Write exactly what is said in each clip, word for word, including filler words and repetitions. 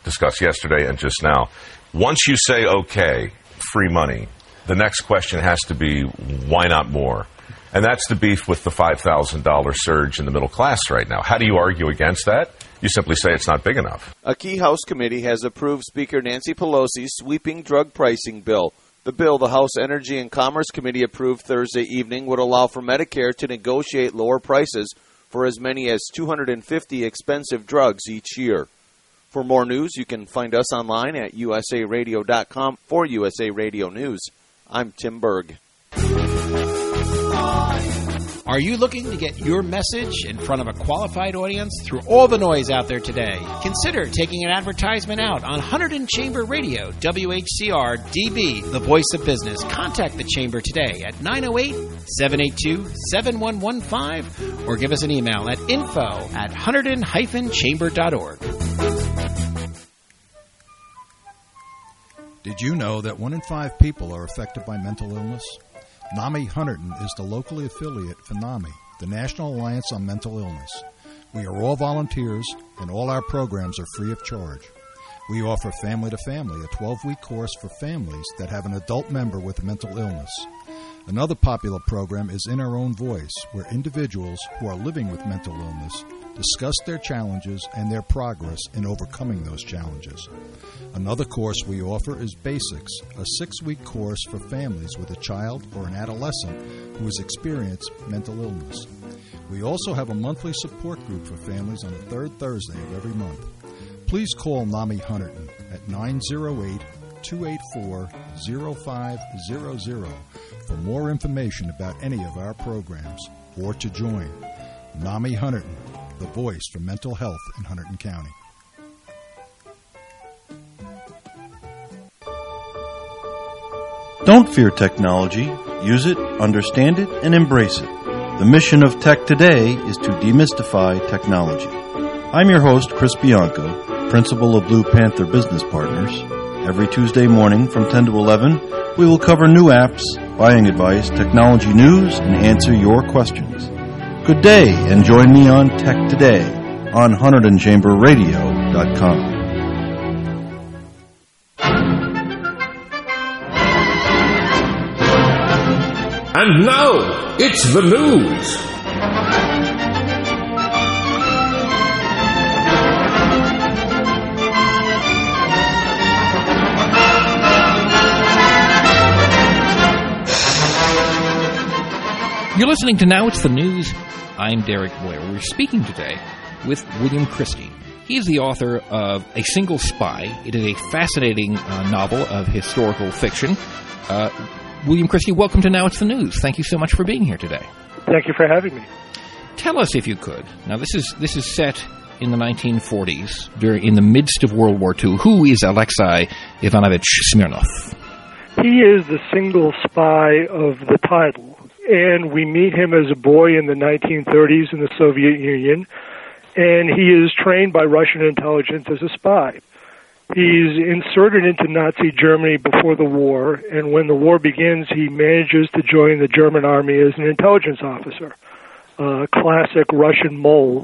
discussed yesterday and just now. Once you say, okay, free money, the next question has to be, why not more? And that's the beef with the five thousand dollars surge in the middle class right now. How do you argue against that? You simply say it's not big enough. A key House committee has approved Speaker Nancy Pelosi's sweeping drug pricing bill. The bill the House Energy and Commerce Committee approved Thursday evening would allow for Medicare to negotiate lower prices for as many as two hundred fifty expensive drugs each year. For more news, you can find us online at u s a radio dot com. For U S A Radio News, I'm Tim Berg. Are you looking to get your message in front of a qualified audience through all the noise out there today? Consider taking an advertisement out on Hunterdon Chamber Radio, W H C R D B, the voice of business. Contact the Chamber today at nine oh eight, seven eight two, seven one one five or give us an email at info at hunterdon dash chamber dot org. Did you know that one in five people are affected by mental illness? NAMI Hunterdon is the locally affiliate for NAMI, the National Alliance on Mental Illness. We are all volunteers, and all our programs are free of charge. We offer Family to Family, a twelve-week course for families that have an adult member with a mental illness. Another popular program is In Our Own Voice, where individuals who are living with mental illness discuss their challenges and their progress in overcoming those challenges. Another course we offer is Basics, a six-week course for families with a child or an adolescent who has experienced mental illness. We also have a monthly support group for families on the third Thursday of every month. Please call NAMI Hunterdon at nine oh eight, two eight four, oh five hundred for more information about any of our programs or to join. NAMI Hunterdon, the voice for mental health in Hunterdon County. Don't fear technology. Use it, understand it, and embrace it. The mission of Tech Today is to demystify technology. I'm your host, Chris Bianco, principal of Blue Panther Business Partners. Every Tuesday morning from ten to eleven, we will cover new apps, buying advice, technology news, and answer your questions. Good day, and join me on Tech Today on hunterdon chamber radio dot com. And now, it's the news. You're listening to Now It's the News. I'm Derek Boyer. We're speaking today with William Christie. He is the author of A Single Spy. It is a fascinating uh, novel of historical fiction. Uh, William Christie, welcome to Now It's the News. Thank you so much for being here today. Thank you for having me. Tell us, if you could. Now, this is this is set in the nineteen forties, during, in the midst of World War Two. Who is Alexei Ivanovich Smirnov? He is the single spy of the title, and we meet him as a boy in the nineteen thirties in the Soviet Union, and he is trained by Russian intelligence as a spy. He's inserted into Nazi Germany before the war, and when the war begins, he manages to join the German army as an intelligence officer, a classic Russian mole.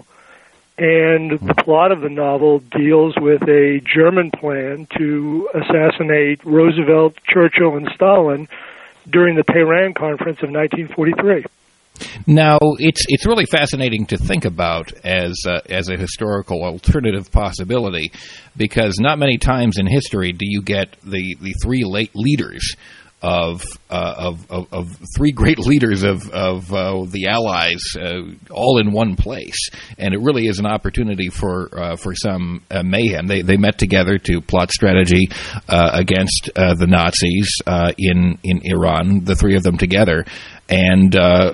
And the plot of the novel deals with a German plan to assassinate Roosevelt, Churchill, and Stalin during the Tehran Conference of nineteen forty-three. Now, it's it's really fascinating to think about as uh, as a historical alternative possibility, because not many times in history do you get the, the three late leaders of, uh, of of of three great leaders of of uh, the Allies uh, all in one place, and it really is an opportunity for uh, for some uh, mayhem. They they met together to plot strategy uh, against uh, the Nazis uh, in in Iran. The three of them together. And uh,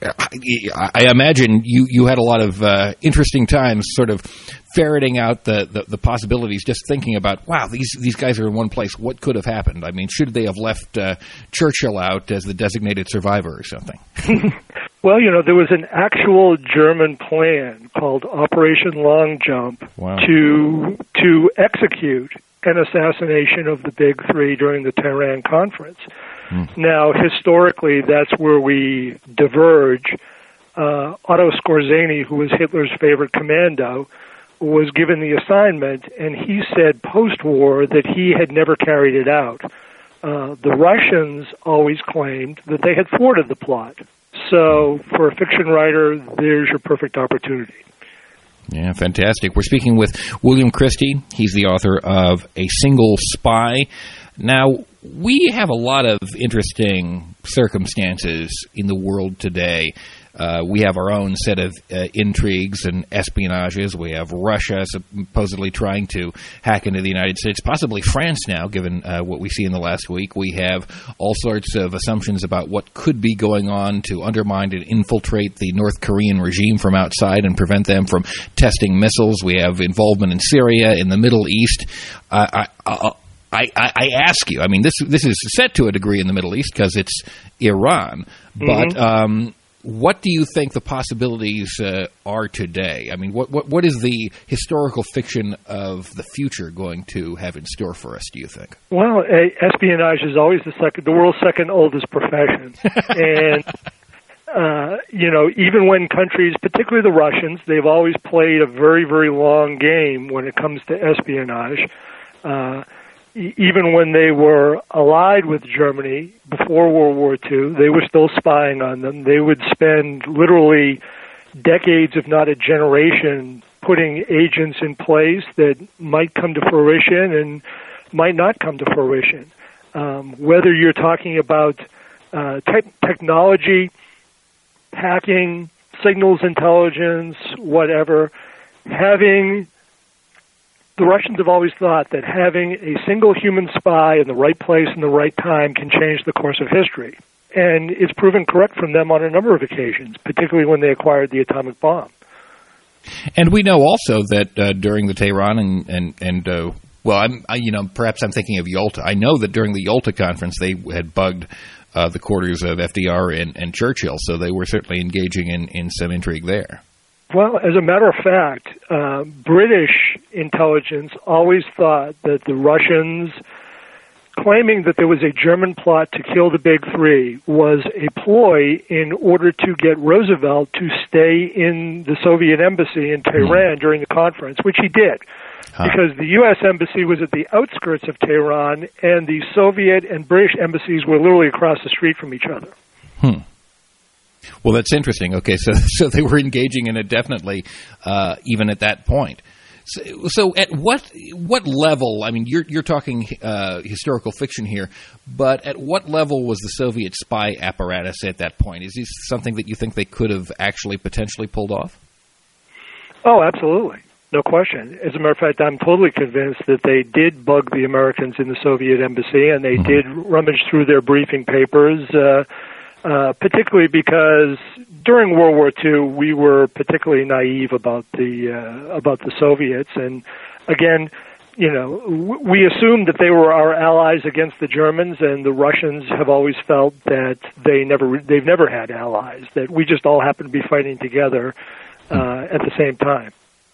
I, I imagine you, you had a lot of uh, interesting times sort of ferreting out the, the, the possibilities, just thinking about, wow, these, these guys are in one place. What could have happened? I mean, should they have left uh, Churchill out as the designated survivor or something? Well, you know, there was an actual German plan called Operation Long Jump wow. to to execute an assassination of the Big Three during the Tehran Conference. Now, historically, that's where we diverge. Uh, Otto Skorzeny, who was Hitler's favorite commando, was given the assignment, and he said post-war that he had never carried it out. Uh, the Russians always claimed that they had thwarted the plot. So for a fiction writer, there's your perfect opportunity. Yeah, fantastic. We're speaking with William Christie. He's the author of A Single Spy. Now, we have a lot of interesting circumstances in the world today. Uh, we have our own set of uh, intrigues and espionages. We have Russia supposedly trying to hack into the United States, possibly France now, given uh, what we see in the last week. We have all sorts of assumptions about what could be going on to undermine and infiltrate the North Korean regime from outside and prevent them from testing missiles. We have involvement in Syria, in the Middle East. Uh, I, I, I, I ask you, I mean, this this is set to a degree in the Middle East because it's Iran, but mm-hmm. um, what do you think the possibilities uh, are today? I mean, what, what what is the historical fiction of the future going to have in store for us, do you think? Well, uh, espionage is always the second, the world's second oldest profession. And, uh, you know, even when countries, particularly the Russians, they've always played a very, very long game when it comes to espionage. Uh Even when they were allied with Germany before World War Two, they were still spying on them. They would spend literally decades, if not a generation, putting agents in place that might come to fruition and might not come to fruition. Um, whether you're talking about uh, te- technology, hacking, signals intelligence, whatever, having... The Russians have always thought that having a single human spy in the right place and the right time can change the course of history. And it's proven correct from them on a number of occasions, particularly when they acquired the atomic bomb. And we know also that uh, during the Tehran and, and, and uh, well, I'm, I, you know, perhaps I'm thinking of Yalta. I know that during the Yalta conference they had bugged uh, the quarters of F D R and, and Churchill, so they were certainly engaging in, in some intrigue there. Well, as a matter of fact, uh, British intelligence always thought that the Russians claiming that there was a German plot to kill the Big Three was a ploy in order to get Roosevelt to stay in the Soviet embassy in Tehran during the conference, which he did. Huh. Because the U S embassy was at the outskirts of Tehran, and the Soviet and British embassies were literally across the street from each other. Hmm. Well, that's interesting. Okay, so so they were engaging in it definitely, uh, even at that point. So, so at what what level? I mean, you're you're talking uh, historical fiction here, but at what level was the Soviet spy apparatus at that point? Is this something that you think they could have actually potentially pulled off? Oh, absolutely. No question. As a matter of fact, I'm totally convinced that they did bug the Americans in the Soviet embassy, and they mm-hmm. did rummage through their briefing papers, uh, uh, particularly because during World War Two, we were particularly naive about the uh, about the Soviets. And again, you know, w- we assumed that they were our allies against the Germans, and the Russians have always felt that they never they've never had allies, that we just all happen to be fighting together uh, at the same time.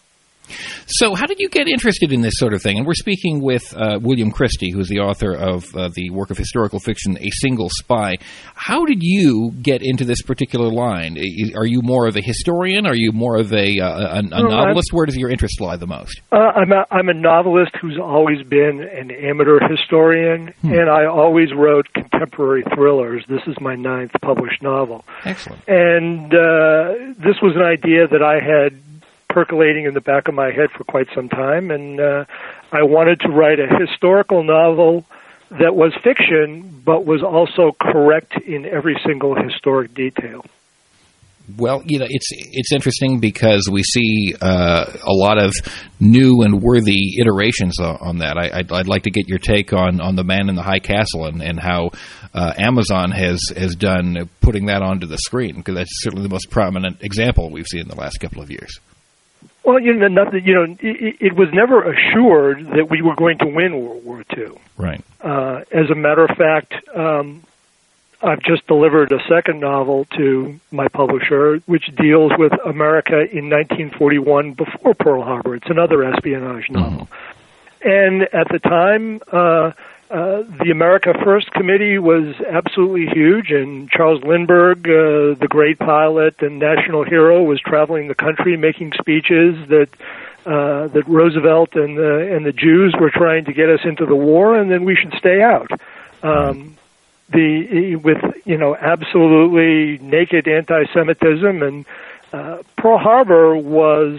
So how did you get interested in this sort of thing? And we're speaking with uh, William Christie, who's the author of uh, the work of historical fiction, A Single Spy. How did you get into this particular line? Are you more of a historian? Are you more of a, uh, a, a no, novelist? I'm, Where does your interest lie the most? Uh, I'm, a, I'm a novelist who's always been an amateur historian, hmm. and I always wrote contemporary thrillers. This is my ninth published novel. Excellent. And uh, this was an idea that I had percolating in the back of my head for quite some time, and uh, I wanted to write a historical novel that was fiction, but was also correct in every single historic detail. Well, you know, it's it's interesting because we see uh, a lot of new and worthy iterations on that. I, I'd, I'd like to get your take on, on The Man in the High Castle and, and how uh, Amazon has, has done putting that onto the screen, because that's certainly the most prominent example we've seen in the last couple of years. Well, you know, nothing, you know, it, it was never assured that we were going to win World War Two. Right. Uh, as a matter of fact, um, I've just delivered a second novel to my publisher, which deals with America in nineteen forty-one before Pearl Harbor. It's another espionage novel. Mm-hmm. And at the time, uh, Uh, the America First Committee was absolutely huge, and Charles Lindbergh, uh, the great pilot and national hero, was traveling the country making speeches that uh, that Roosevelt and the, and the Jews were trying to get us into the war, and then we should stay out. Um, the with you know absolutely naked anti-Semitism, and uh, Pearl Harbor was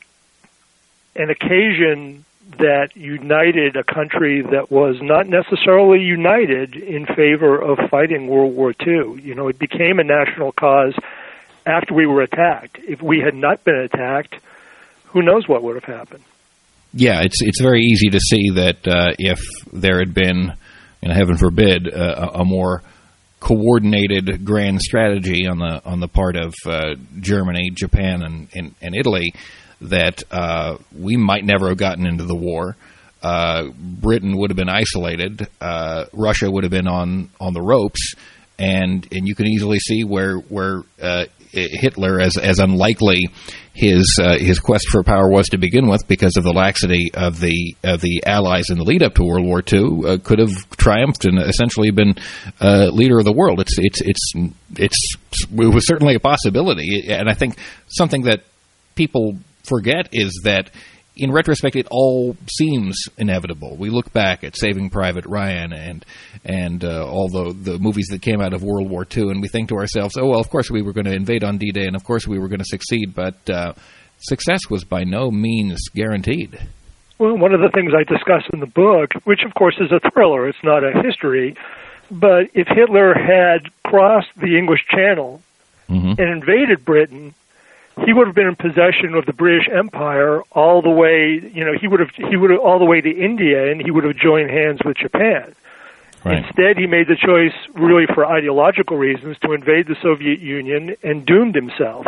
an occasion that united a country that was not necessarily united in favor of fighting World War Two. You know, it became a national cause after we were attacked. If we had not been attacked, who knows what would have happened? Yeah, it's it's very easy to see that uh, if there had been, and heaven forbid, uh, a more coordinated grand strategy on the on the part of uh, Germany, Japan, and, and, and Italy, that uh, we might never have gotten into the war. Uh, Britain would have been isolated. Uh, Russia would have been on, on the ropes, and and you can easily see where where uh, Hitler, as as unlikely his uh, his quest for power was to begin with, because of the laxity of the of the Allies in the lead up to World War Two, uh, could have triumphed and essentially been uh, leader of the world. It's it's it's it's it was certainly a possibility, and I think something that people forget is that, in retrospect, it all seems inevitable. We look back at Saving Private Ryan and and uh, all the, the movies that came out of World War Two, and we think to ourselves, oh, well, of course we were going to invade on D-Day, and of course we were going to succeed, but uh, success was by no means guaranteed. Well, one of the things I discuss in the book, which of course is a thriller, it's not a history, but if Hitler had crossed the English Channel mm-hmm. and invaded Britain, he would have been in possession of the British Empire all the way, you know, he would have, he would have all the way to India, and he would have joined hands with Japan. Right. Instead, he made the choice, really for ideological reasons, to invade the Soviet Union and doomed himself.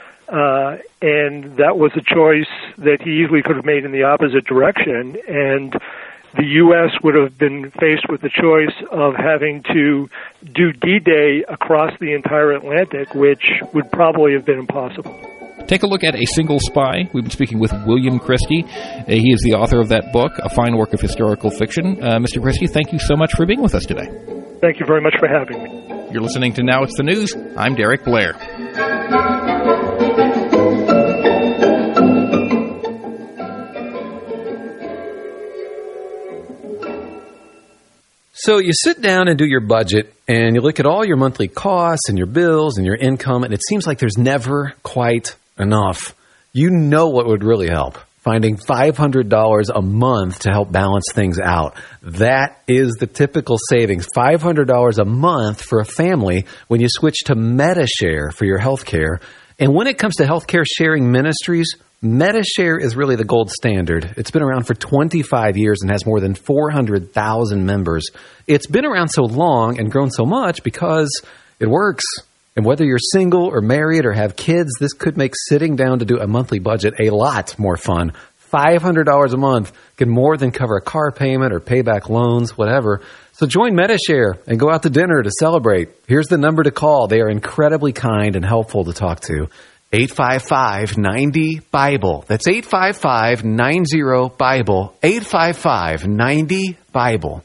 Uh, and that was a choice that he easily could have made in the opposite direction. And the U S would have been faced with the choice of having to do D-Day across the entire Atlantic, which would probably have been impossible. Take a look at A Single Spy. We've been speaking with William Christie. Uh, he is the author of that book, a fine work of historical fiction. Uh, Mister Christie, thank you so much for being with us today. Thank you very much for having me. You're listening to Now It's the News. I'm Derek Blair. So you sit down and do your budget, and you look at all your monthly costs and your bills and your income, and it seems like there's never quite enough. You know what would really help? Finding five hundred dollars a month to help balance things out. That is the typical savings, five hundred dollars a month for a family when you switch to Medi-Share for your health care. And when it comes to healthcare sharing ministries, Medi-Share is really the gold standard. It's been around for twenty-five years and has more than four hundred thousand members. It's been around so long and grown so much because it works. And whether you're single or married or have kids, this could make sitting down to do a monthly budget a lot more fun. five hundred dollars a month can more than cover a car payment or pay back loans, whatever. So join Medi-Share and go out to dinner to celebrate. Here's the number to call. They are incredibly kind and helpful to talk to. eight five five, nine zero, Bible. That's eight five five, nine zero, Bible. eight five five, nine zero, Bible.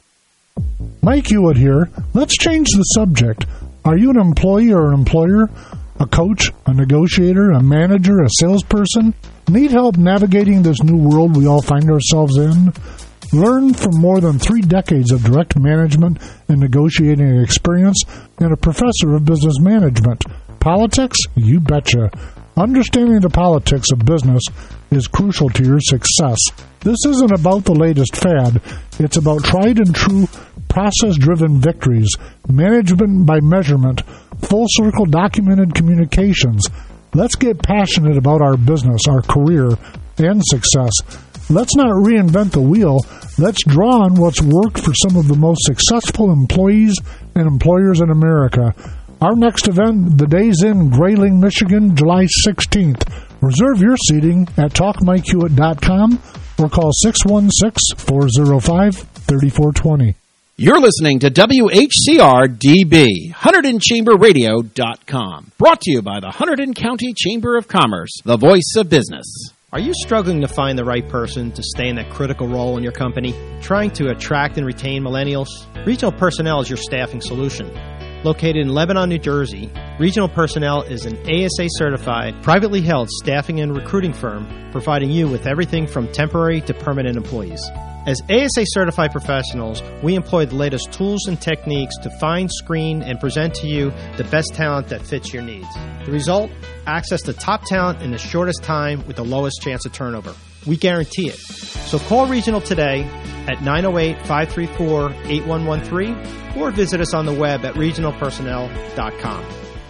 Mike Hewitt here. Let's change the subject. Are you an employee or an employer? A coach, a negotiator, a manager, a salesperson? Need help navigating this new world we all find ourselves in? Learn from more than three decades of direct management and negotiating experience and a professor of business management. Politics? You betcha. Understanding the politics of business is crucial to your success. This isn't about the latest fad. It's about tried and true, process-driven victories, management by measurement, full-circle documented communications. Let's get passionate about our business, our career, and success. Let's not reinvent the wheel. Let's draw on what's worked for some of the most successful employees and employers in America. Our next event, The Days Inn, Grayling, Michigan, July sixteenth. Reserve your seating at talk mike hewitt dot com or call six one six, four zero five, three four two zero. You're listening to W H C R D B, Hunterdon Chamber Radio dot com. Brought to you by the Hunterdon County Chamber of Commerce, the voice of business. Are you struggling to find the right person to stay in that critical role in your company? Trying to attract and retain millennials? Regional Personnel is your staffing solution. Located in Lebanon, New Jersey, Regional Personnel is an A S A-certified, privately held staffing and recruiting firm providing you with everything from temporary to permanent employees. As A S A-certified professionals, we employ the latest tools and techniques to find, screen, and present to you the best talent that fits your needs. The result? Access to top talent in the shortest time with the lowest chance of turnover. We guarantee it. So call Regional today at nine oh eight, five three four, eight one one three or visit us on the web at regional personnel dot com.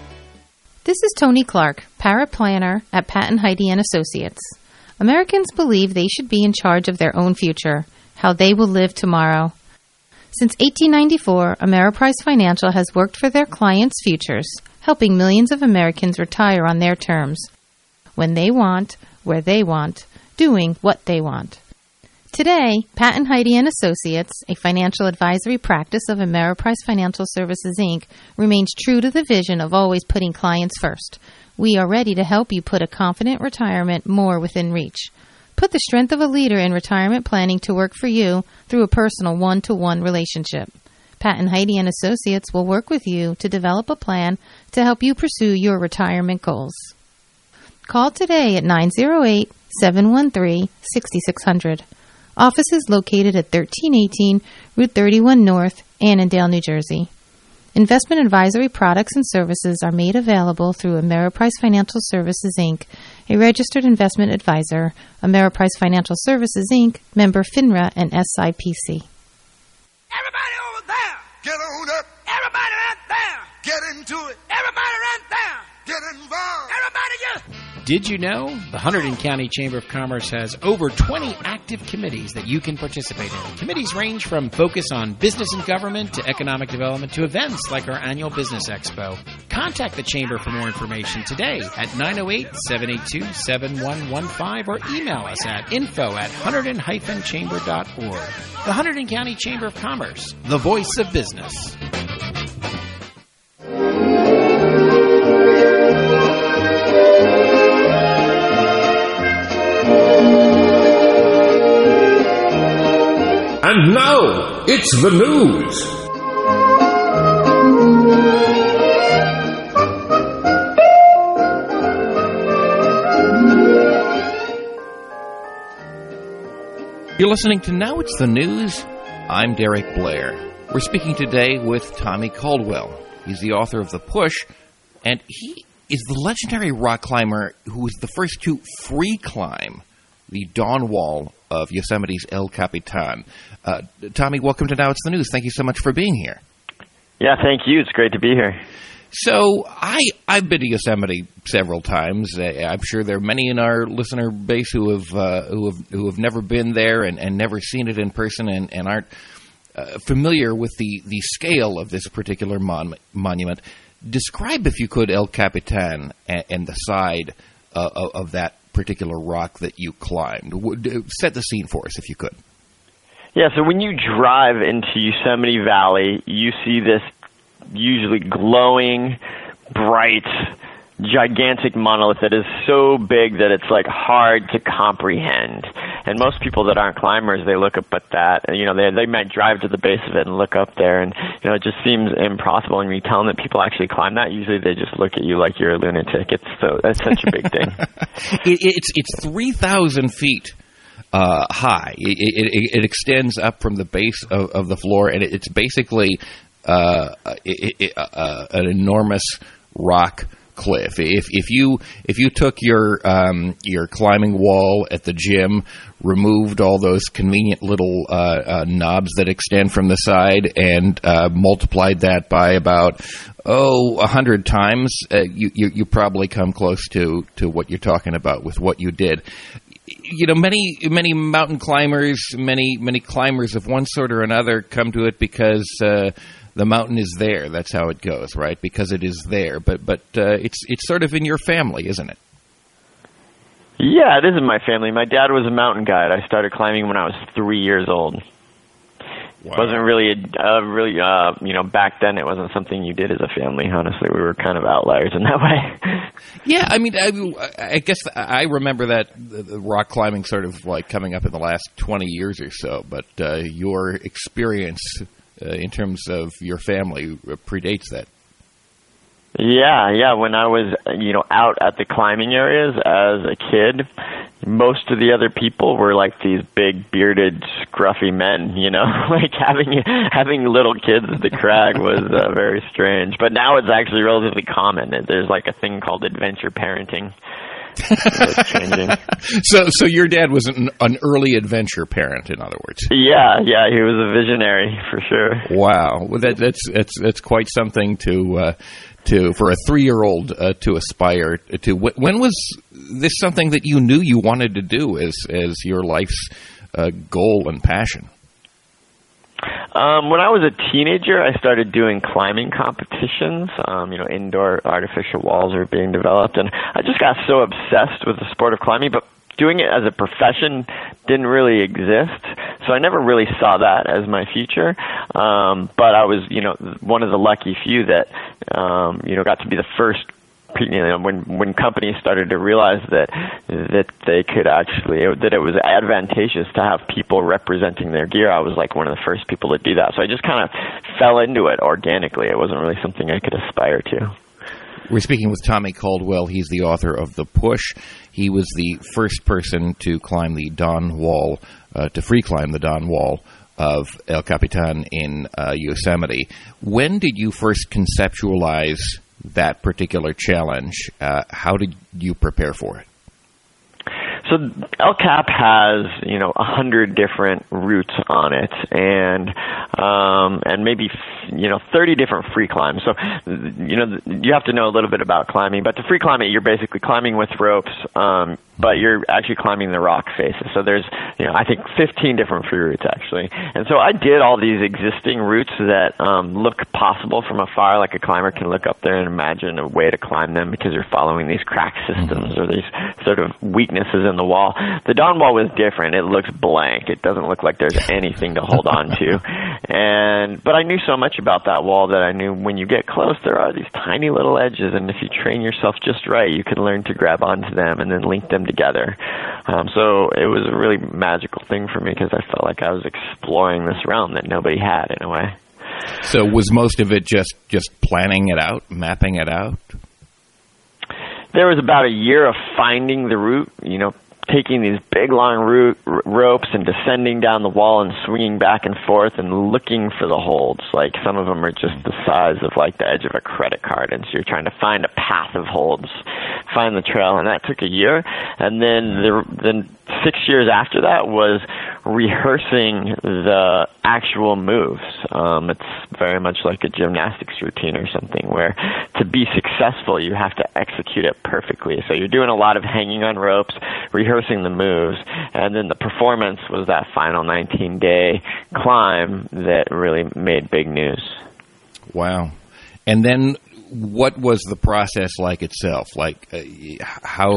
This is Tony Clark, paraplanner at Patton Heide and Associates. Americans believe they should be in charge of their own future, how they will live tomorrow. Since eighteen ninety-four, Ameriprise Financial has worked for their clients' futures, helping millions of Americans retire on their terms, when they want, where they want, doing what they want. Today, Patton Heide and Associates, a financial advisory practice of Ameriprise Financial Services, Incorporated, remains true to the vision of always putting clients first. We are ready to help you put a confident retirement more within reach. Put the strength of a leader in retirement planning to work for you through a personal one-to-one relationship. Patton Heide and Associates will work with you to develop a plan to help you pursue your retirement goals. Call today at nine oh eight, seven one three, six six zero zero. Office is located at thirteen eighteen Route thirty-one North, Annandale, New Jersey. Investment advisory products and services are made available through Ameriprise Financial Services, Incorporated, a registered investment advisor, Ameriprise Financial Services, Incorporated, member FINRA and S I P C. Everybody over there, get on up. Everybody right there, get into it. Everybody right there, get involved. Everybody just... Did you know the Hunterdon County Chamber of Commerce has over twenty active committees that you can participate in? Committees range from focus on business and government to economic development to events like our annual Business Expo. Contact the Chamber for more information today at nine oh eight, seven eight two, seven one one five or email us at info at hunterdon dash chamber dot org. The Hunterdon County Chamber of Commerce, the voice of business. And now, it's the news. You're listening to Now It's the News. I'm Derek Blair. We're speaking today with Tommy Caldwell. He's the author of The Push, and he is the legendary rock climber who was the first to free climb the dawn wall of Yosemite's El Capitan. Uh, Tommy, welcome to Now It's the News. Thank you so much for being here. Yeah, thank you. It's great to be here. So I, I've been to Yosemite several times. I'm sure there are many in our listener base who have uh, who have who have never been there and, and never seen it in person and, and aren't uh, familiar with the, the scale of this particular mon- monument. Describe, if you could, El Capitan and, and the side uh, of, of that particular rock that you climbed. Set the scene for us, if you could. Yeah, so when you drive into Yosemite Valley, you see this usually glowing, bright, gigantic monolith that is so big that it's like hard to comprehend. And most people that aren't climbers, they look up at that, and, you know, they they might drive to the base of it and look up there, and, you know, it just seems impossible. And when you tell them that people actually climb that, usually they just look at you like you're a lunatic. It's so that's such a big thing. it, it's it's three thousand feet uh, high. It, it, it extends up from the base of, of the floor, and it, it's basically uh, it, it, uh, an enormous rock cliff. If if you if you took your um, your climbing wall at the gym, removed all those convenient little uh, uh, knobs that extend from the side, and uh, multiplied that by about oh a hundred times, uh, you, you you probably come close to, to what you're talking about with what you did. You know, many many mountain climbers, many many climbers of one sort or another come to it because Uh, the mountain is there. That's how it goes, right? Because it is there. But but uh, it's it's sort of in your family, isn't it? Yeah, it is in my family. My dad was a mountain guide. I started climbing when I was three years old. Wow. Wasn't really, a, uh, really, uh, you know, back then it wasn't something you did as a family. Honestly, we were kind of outliers in that way. Yeah, I mean, I, I guess I remember that the rock climbing sort of like coming up in the last twenty years or so. But uh, your experience uh, in terms of your family predates that. Yeah, yeah. When I was, you know, out at the climbing areas as a kid, most of the other people were like these big bearded, scruffy men. You know, like having having little kids at the crag was uh, very strange. But now it's actually relatively common. There's like a thing called adventure parenting. It's changing. So, so your dad was an, an early adventure parent, in other words. Yeah, yeah, he was a visionary for sure. Wow, well, that, that's that's that's quite something to. Uh, To for a three-year-old uh, to aspire to. When was this something that you knew you wanted to do as as your life's uh, goal and passion? Um, when I was a teenager, I started doing climbing competitions. Um, you know, indoor artificial walls were being developed, and I just got so obsessed with the sport of climbing. But doing it as a profession didn't really exist, so I never really saw that as my future. Um, but I was, you know, one of the lucky few that, um, you know, got to be the first. You know, when when companies started to realize that that they could actually that it was advantageous to have people representing their gear, I was like one of the first people to do that. So I just kind of fell into it organically. It wasn't really something I could aspire to. We're speaking with Tommy Caldwell. He's the author of The Push. He was the first person to climb the Dawn Wall, uh, to free climb the Dawn Wall of El Capitan in uh, Yosemite. When did you first conceptualize that particular challenge? Uh, how did you prepare for it? So El Cap has, you know, a hundred different routes on it, and um, and maybe, you know, thirty different free climbs. So, you know, you have to know a little bit about climbing. But to free climb it, you're basically climbing with ropes, um, but you're actually climbing the rock faces. So there's, you know, I think fifteen different free routes actually. And so I did all these existing routes that um, look possible from afar, like a climber can look up there and imagine a way to climb them because you're following these crack systems or these sort of weaknesses in the wall. The Dawn Wall was different. It looks blank. It doesn't look like there's anything to hold on to. And but I knew so much about that wall that I knew when you get close, there are these tiny little edges, and if you train yourself just right, you can learn to grab onto them and then link them together. Um, so it was a really magical thing for me because I felt like I was exploring this realm that nobody had in a way. So was most of it just, just planning it out, mapping it out? There was about a year of finding the route, you know, taking these big long route, r- ropes and descending down the wall and swinging back and forth and looking for the holds. Like some of them are just the size of like the edge of a credit card, and so you're trying to find a path of holds, find the trail, and that took a year. And then the then six years after that was rehearsing the actual moves. Um, it's very much like a gymnastics routine or something where to be successful you have to execute it perfectly. So you're doing a lot of hanging on ropes, rehearsing the moves, and then the performance was that final nineteen-day climb that really made big news. Wow. And then what was the process like itself? Like uh, how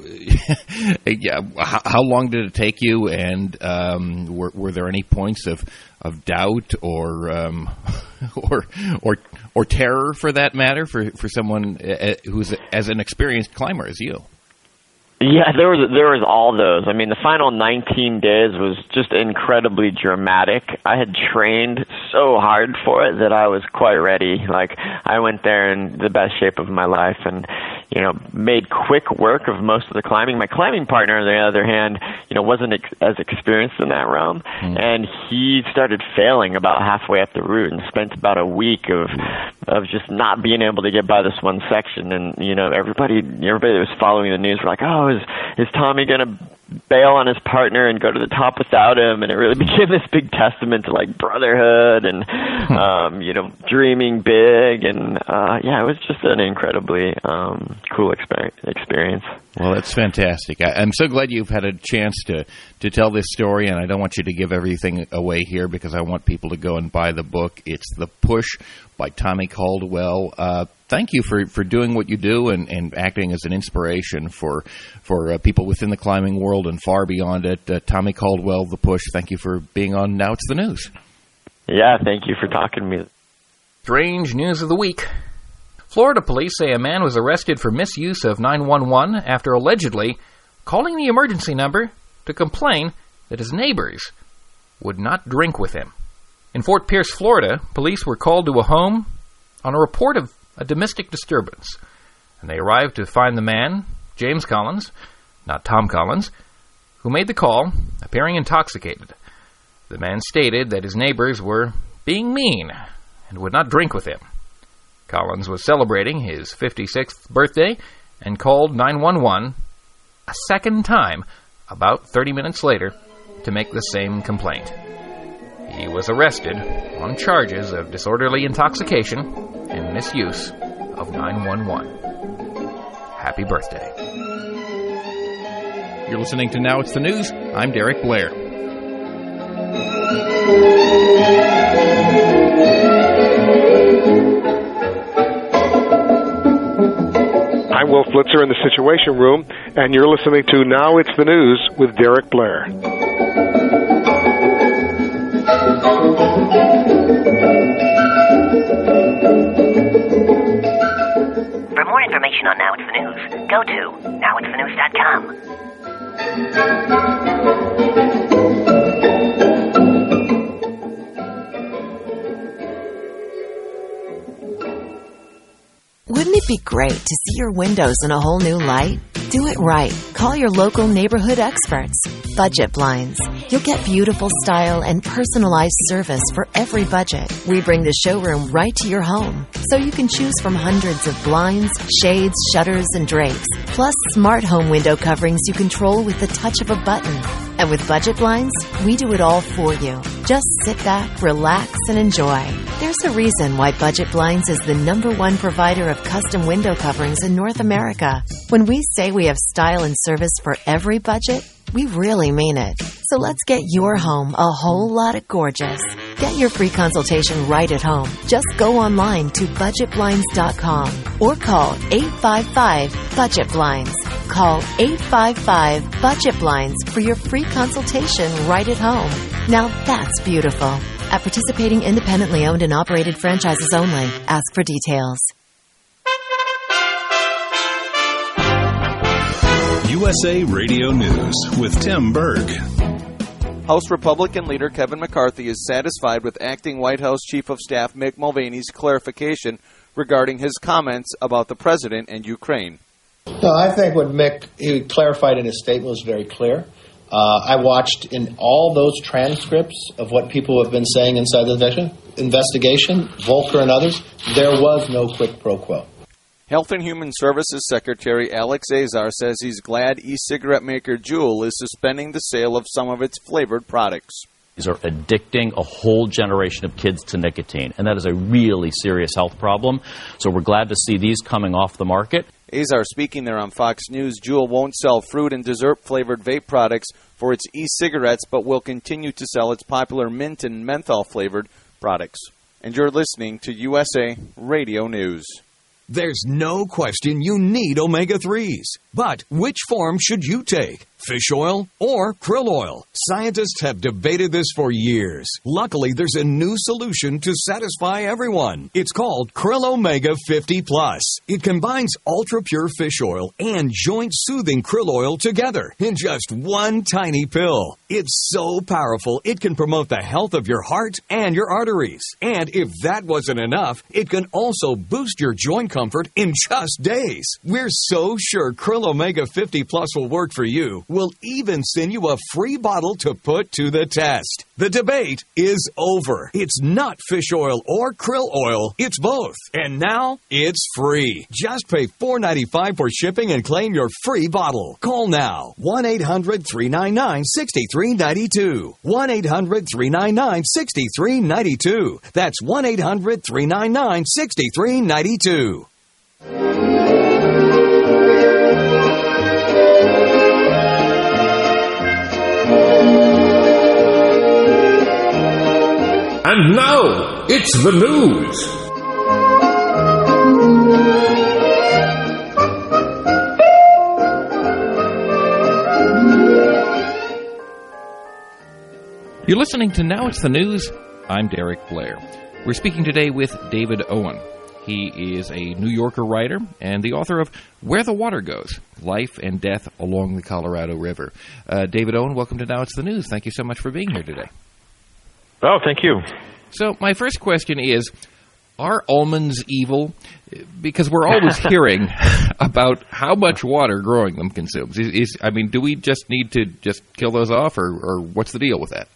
yeah, how long did it take you, and um, were, were there any points of, of doubt or um, or or or terror, for that matter, for, for someone who's as an experienced climber as you? Yeah, there was there was all those. I mean, the final nineteen days was just incredibly dramatic. I had trained so hard for it that I was quite ready. Like, I went there in the best shape of my life and, you know, made quick work of most of the climbing. My climbing partner, on the other hand, you know, wasn't ex- as experienced in that realm, mm. and he started failing about halfway up the route and spent about a week of of just not being able to get by this one section. And, you know, everybody everybody that was following the news were like, oh, is is Tommy going to bail on his partner and go to the top without him? And it really became this big testament to like brotherhood and um, you know, dreaming big. And uh, yeah, it was just an incredibly um, cool experience. Well, that's fantastic. I, I'm so glad you've had a chance to, to tell this story, and I don't want you to give everything away here because I want people to go and buy the book. It's The Push by Tommy Caldwell. Uh, thank you for, for doing what you do and, and acting as an inspiration for for uh, people within the climbing world and far beyond it. Uh, Tommy Caldwell, The Push, thank you for being on Now It's the News. Yeah, thank you for talking to me. Strange news of the week. Florida police say a man was arrested for misuse of nine one one after allegedly calling the emergency number to complain that his neighbors would not drink with him. In Fort Pierce, Florida, police were called to a home on a report of a domestic disturbance, and they arrived to find the man, James Collins, not Tom Collins, who made the call, appearing intoxicated. The man stated that his neighbors were being mean and would not drink with him. Collins was celebrating his fifty-sixth birthday and called nine one one a second time about thirty minutes later to make the same complaint. He was arrested on charges of disorderly intoxication and misuse of nine one one. Happy birthday. You're listening to Now It's the News. I'm Derek Blair. I'm Will Flitzer in the Situation Room, and you're listening to Now It's the News with Derek Blair. For more information on Now It's the News, go to now it's the news dot com. Wouldn't it be great to see your windows in a whole new light? Do it right. Call your local neighborhood experts. Budget Blinds. You'll get beautiful style and personalized service for every budget. We bring the showroom right to your home, so you can choose from hundreds of blinds, shades, shutters, and drapes, plus smart home window coverings you control with the touch of a button. And with Budget Blinds, we do it all for you. Just sit back, relax, and enjoy. There's a reason why Budget Blinds is the number one provider of custom window coverings in North America. When we say we have style and service for every budget, we really mean it. So let's get your home a whole lot of gorgeous. Get your free consultation right at home. Just go online to budget blinds dot com or call eight five five budget blinds. Call eight five five budget blinds for your free consultation right at home. Now that's beautiful. At participating independently owned and operated franchises only. Ask for details. U S A Radio News with Tim Berg. House Republican leader Kevin McCarthy is satisfied with acting White House Chief of Staff Mick Mulvaney's clarification regarding his comments about the president and Ukraine. No, I think what Mick he clarified in his statement was very clear. Uh, I watched in all those transcripts of what people have been saying inside the investigation, Volker and others, there was no quid pro quo. Health and Human Services Secretary Alex Azar says he's glad e-cigarette maker Juul is suspending the sale of some of its flavored products. These are addicting a whole generation of kids to nicotine, and that is a really serious health problem. So we're glad to see these coming off the market. Azar speaking there on Fox News. Juul won't sell fruit and dessert-flavored vape products for its e-cigarettes, but will continue to sell its popular mint and menthol-flavored products. And you're listening to U S A Radio News. There's no question you need omega threes. But which form should you take? Fish oil or krill oil? Scientists have debated this for years. Luckily, there's a new solution to satisfy everyone. It's called Krill Omega fifty plus. It combines ultra-pure fish oil and joint-soothing krill oil together in just one tiny pill. It's so powerful, it can promote the health of your heart and your arteries. And if that wasn't enough, it can also boost your joint comfort in just days. We're so sure Krill Omega fifty plus will work for you. We'll even send you a free bottle to put to the test. The debate is over. It's not fish oil or krill oil. It's both. And now it's free. Just pay four dollars and ninety-five cents for shipping and claim your free bottle. Call now. one eight hundred three nine nine six three nine two. one eight hundred three nine nine six three nine two. That's one eight hundred three nine nine six three nine two. And now, it's the news. You're listening to Now It's the News. I'm Derek Blair. We're speaking today with David Owen. He is a New Yorker writer and the author of Where the Water Goes, Life and Death Along the Colorado River. Uh, David Owen, welcome to Now It's the News. Thank you so much for being here today. Oh, thank you. So my first question is, are almonds evil? Because we're always hearing about how much water growing them consumes. Is, is I mean, do we just need to just kill those off, or, or what's the deal with that?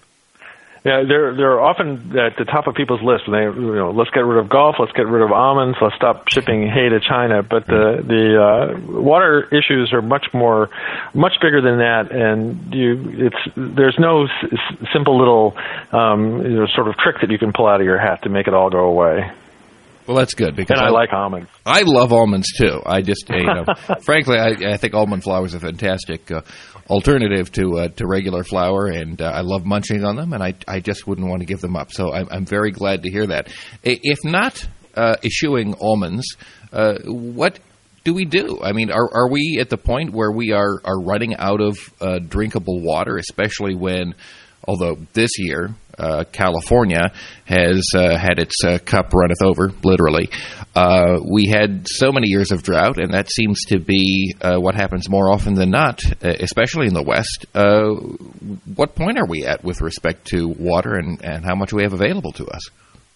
Yeah, they're they're often at the top of people's list. When they, you know, let's get rid of golf, let's get rid of almonds, let's stop shipping hay to China. But the the uh, water issues are much more, much bigger than that. And you, it's there's no s- simple little um, you know, sort of trick that you can pull out of your hat to make it all go away. Well, that's good, because and I, I like almonds. I love almonds too. I just, you know, frankly, I, I think almond flour is a fantastic uh, alternative to uh, to regular flour, and uh, I love munching on them, and I I just wouldn't want to give them up. So I'm, I'm very glad to hear that. If not uh, eschewing almonds, uh, what do we do? I mean, are are we at the point where we are are running out of uh, drinkable water, especially when, although this year, uh, California has uh, had its uh, cup runneth over, literally. Uh, we had so many years of drought, and that seems to be uh, what happens more often than not, uh, especially in the West. Uh, what point are we at with respect to water, and, and how much we have available to us?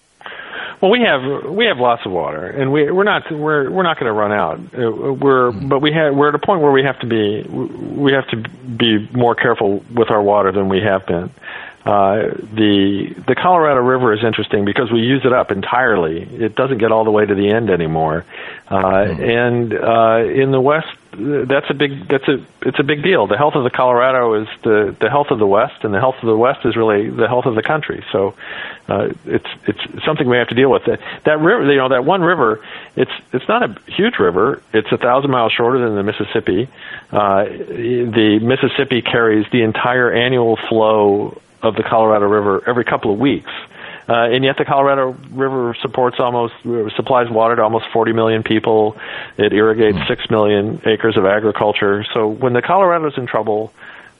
Well, we have we have lots of water, and we we're not we're we're not going to run out. Uh, we're but we have we're at a point where we have to be we have to be more careful with our water than we have been. Uh, the the Colorado River is interesting because we use it up entirely. It doesn't get all the way to the end anymore, uh, mm-hmm. and uh, in the West, that's a big that's a it's a big deal. The health of the Colorado is the, the health of the West, and the health of the West is really the health of the country. So uh, it's it's something we have to deal with. That that river, you know, that one river, it's it's not a huge river. It's a thousand miles shorter than the Mississippi. Uh, the Mississippi carries the entire annual flow of the Colorado River every couple of weeks. Uh, and yet the Colorado River supports almost, supplies water to almost forty million people. It irrigates six million acres of agriculture. So when the Colorado's in trouble,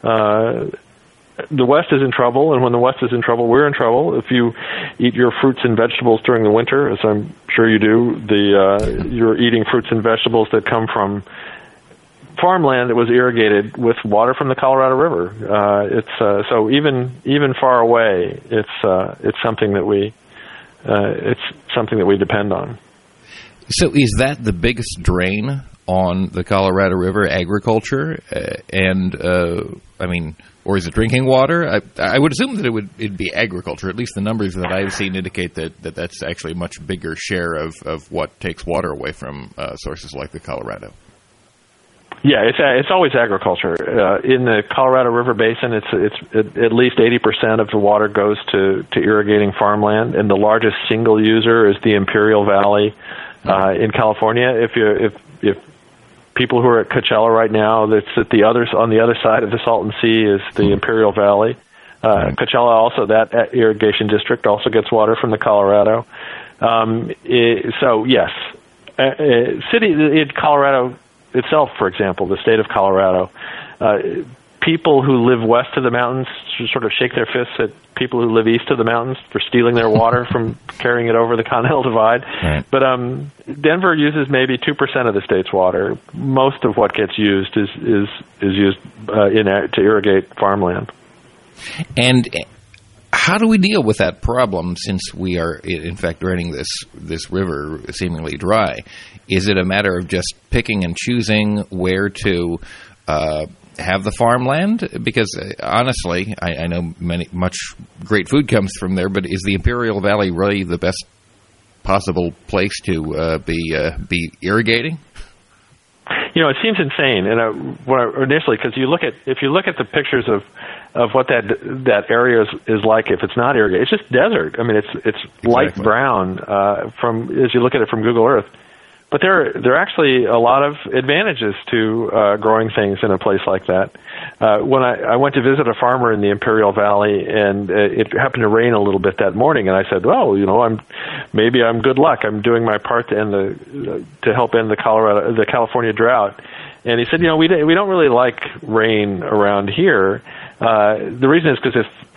uh, the West is in trouble, and when the West is in trouble, we're in trouble. If you eat your fruits and vegetables during the winter, as I'm sure you do, the uh, you're eating fruits and vegetables that come from farmland that was irrigated with water from the Colorado River. Uh, it's uh, so even even far away, it's uh, it's something that we uh, it's something that we depend on. So, is that the biggest drain on the Colorado River? Agriculture, uh, and uh, I mean, or is it drinking water? I, I would assume that it would it'd be agriculture. At least the numbers that I've seen indicate that, that that's actually a much bigger share of, of what takes water away from uh, sources like the Colorado. Yeah, it's it's always agriculture. Uh, in the Colorado River Basin, it's it's at least eighty percent of the water goes to, to irrigating farmland, and the largest single user is the Imperial Valley uh, in California. If you if if people who are at Coachella right now, that's at the other on the other side of the Salton Sea is the Imperial Valley. Uh, Coachella also, that irrigation district also gets water from the Colorado. Um, it, so yes, uh, uh, city in Colorado itself, for example, the state of Colorado, uh, people who live west of the mountains sort of shake their fists at people who live east of the mountains for stealing their water from carrying it over the Continental Divide. Right. But um, Denver uses maybe two percent of the state's water. Most of what gets used is is is used uh, in to irrigate farmland. And how do we deal with that problem, since we are, in fact, draining this this river seemingly dry? Is it a matter of just picking and choosing where to uh, have the farmland? Because uh, honestly, I, I know many much great food comes from there, but is the Imperial Valley really the best possible place to uh, be uh, be irrigating? You know, it seems insane, and uh, when I, initially, because you look at if you look at the pictures of of what that that area is, is like, if it's not irrigated, it's just desert. I mean, it's it's exactly. light brown uh, from as you look at it from Google Earth. But there, there are actually a lot of advantages to uh, growing things in a place like that. Uh, when I, I went to visit a farmer in the Imperial Valley, and it happened to rain a little bit that morning, and I said, "Well, you know, I'm maybe I'm good luck. I'm doing my part to end the to help end the Colorado, the California drought." And he said, "You know, we we don't really like rain around here. Uh, the reason is because if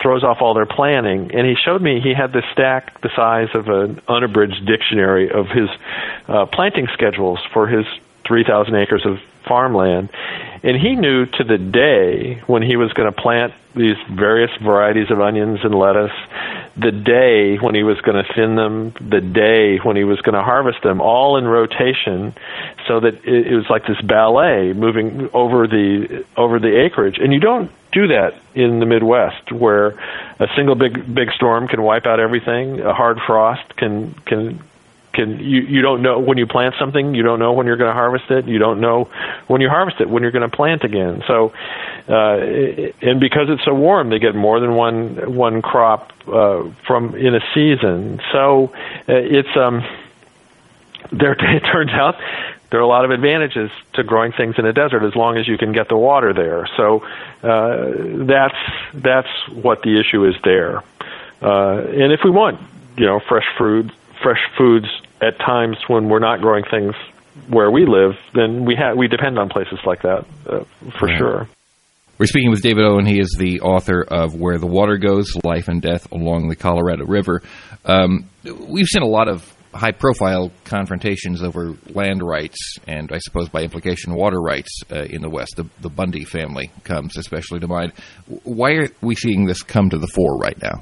throws off all their planning. And he showed me he had this stack the size of an unabridged dictionary of his uh, planting schedules for his three thousand acres of farmland. And he knew to the day when he was going to plant these various varieties of onions and lettuce, the day when he was going to thin them, the day when he was going to harvest them, all in rotation, so that it, it was like this ballet moving over the over the acreage. And you don't do that in the Midwest, where a single big big storm can wipe out everything. A hard frost can can Can you, you don't know when you plant something, you don't know when you're going to harvest it, you don't know when you harvest it, when you're going to plant again. So, uh, and because it's so warm, they get more than one one crop uh, from in a season. So uh, it's um, there. It turns out there are a lot of advantages to growing things in a desert as long as you can get the water there. So uh, that's that's what the issue is there. Uh, and if we want, you know, fresh fruit, fresh foods at times when we're not growing things where we live, then we ha- we depend on places like that uh, for right. sure. We're speaking with David Owen. He is the author of Where the Water Goes, Life and Death Along the Colorado River. Um, we've seen a lot of high-profile confrontations over land rights and, I suppose, by implication, water rights uh, in the West. The, the Bundy family comes especially to mind. Why are we seeing this come to the fore right now?